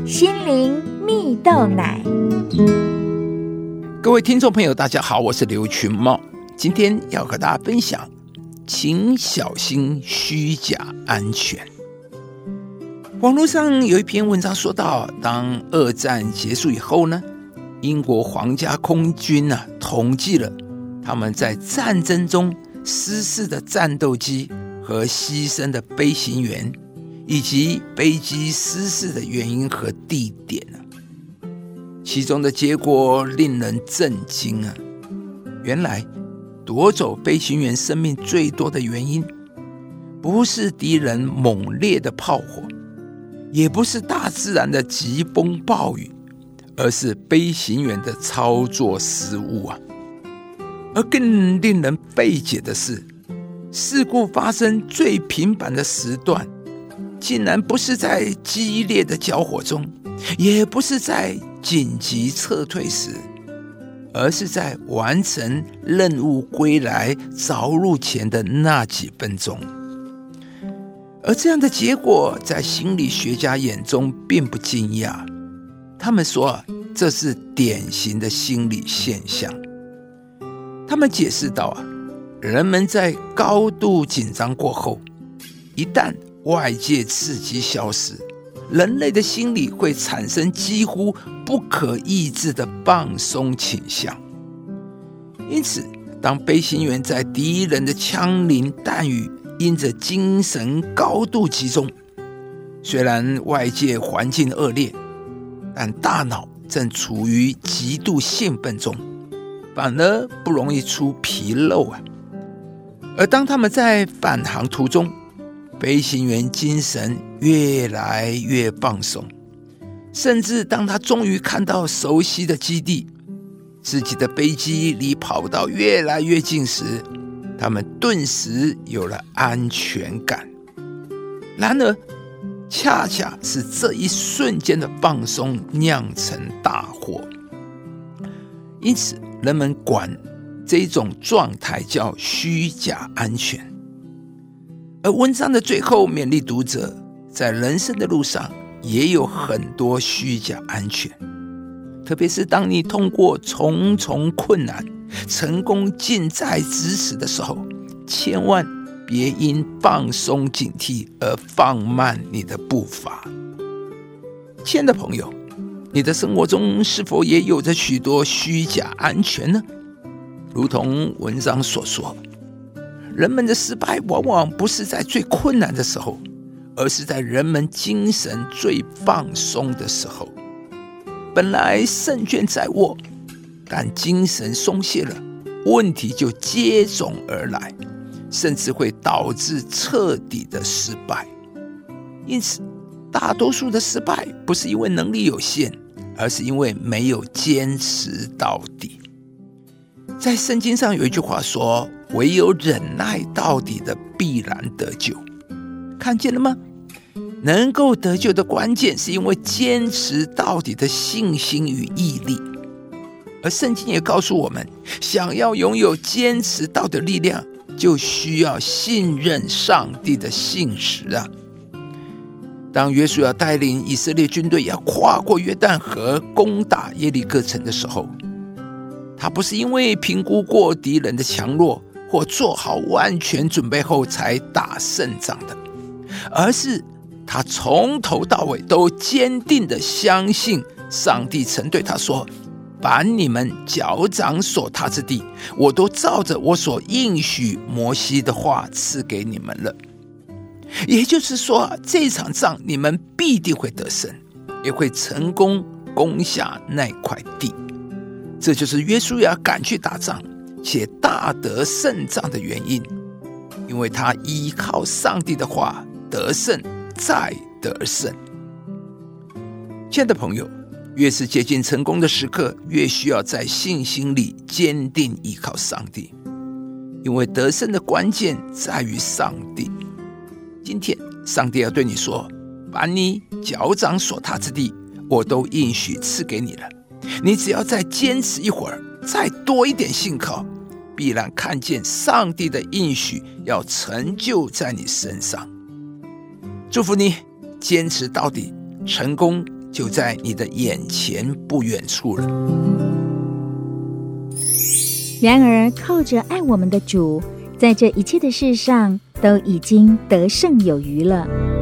心灵蜜豆奶。 各位听众朋友大家好，我是刘群茂，今天要和大家分享请小心虚假安全。网络上有一篇文章说到，当二战结束以后呢，英国皇家空军统计了他们在战争中失事的战斗机和牺牲的飞行员，以及飞机失事的原因和地点其中的结果令人震惊原来夺走飞行员生命最多的原因，不是敌人猛烈的炮火，也不是大自然的疾风暴雨，而是飞行员的操作失误而更令人费解的是，事故发生最频繁的时段竟然不是在激烈的交火中，也不是在紧急撤退时，而是在完成任务归来着陆前的那几分钟。而这样的结果在心理学家眼中并不惊讶，他们说这是典型的心理现象。他们解释到人们在高度紧张过后，一旦外界刺激消失，人类的心理会产生几乎不可抑制的放松倾向。因此，当飞行员在敌人的枪林弹雨因着精神高度集中，虽然外界环境恶劣，但大脑正处于极度兴奋中，反而不容易出纰漏而当他们在返航途中，飞行员精神越来越放松，甚至当他终于看到熟悉的基地，自己的飞机离跑道越来越近时，他们顿时有了安全感。然而恰恰是这一瞬间的放松酿成大祸，因此人们管这种状态叫虚假安全。而文章的最后勉励读者，在人生的路上也有很多虚假安全，特别是当你通过重重困难成功近在咫尺的时候，千万别因放松警惕而放慢你的步伐。亲爱的朋友，你的生活中是否也有着许多虚假安全呢？如同文章所说，人们的失败往往不是在最困难的时候，而是在人们精神最放松的时候。本来胜券在握，但精神松懈了，问题就接踵而来，甚至会导致彻底的失败。因此，大多数的失败不是因为能力有限，而是因为没有坚持到底。在圣经上有一句话说，唯有忍耐到底的必然得救。看见了吗？能够得救的关键是因为坚持到底的信心与毅力。而圣经也告诉我们，想要拥有坚持到底的力量，就需要信任上帝的信实当约书亚带领以色列军队要跨过约旦河攻打耶利哥城的时候，他不是因为评估过敌人的强弱或做好万全准备后才打胜仗的，而是他从头到尾都坚定地相信上帝曾对他说，凡你们脚掌所踏之地，我都照着我所应许摩西的话赐给你们了。也就是说，这场仗你们必定会得胜，也会成功攻下那块地。这就是约书亚敢去打仗且大得胜仗的原因，因为他依靠上帝的话得胜再得胜。亲爱的朋友，越是接近成功的时刻，越需要在信心里坚定依靠上帝，因为得胜的关键在于上帝。今天上帝要对你说，把你脚掌所踏之地，我都应许赐给你了。你只要再坚持一会儿，再多一点信靠，必然看见上帝的应许要成就在你身上。祝福你坚持到底，成功就在你的眼前不远处了。 然而靠着爱我们的主，在这一切的事上都已经得胜有余了。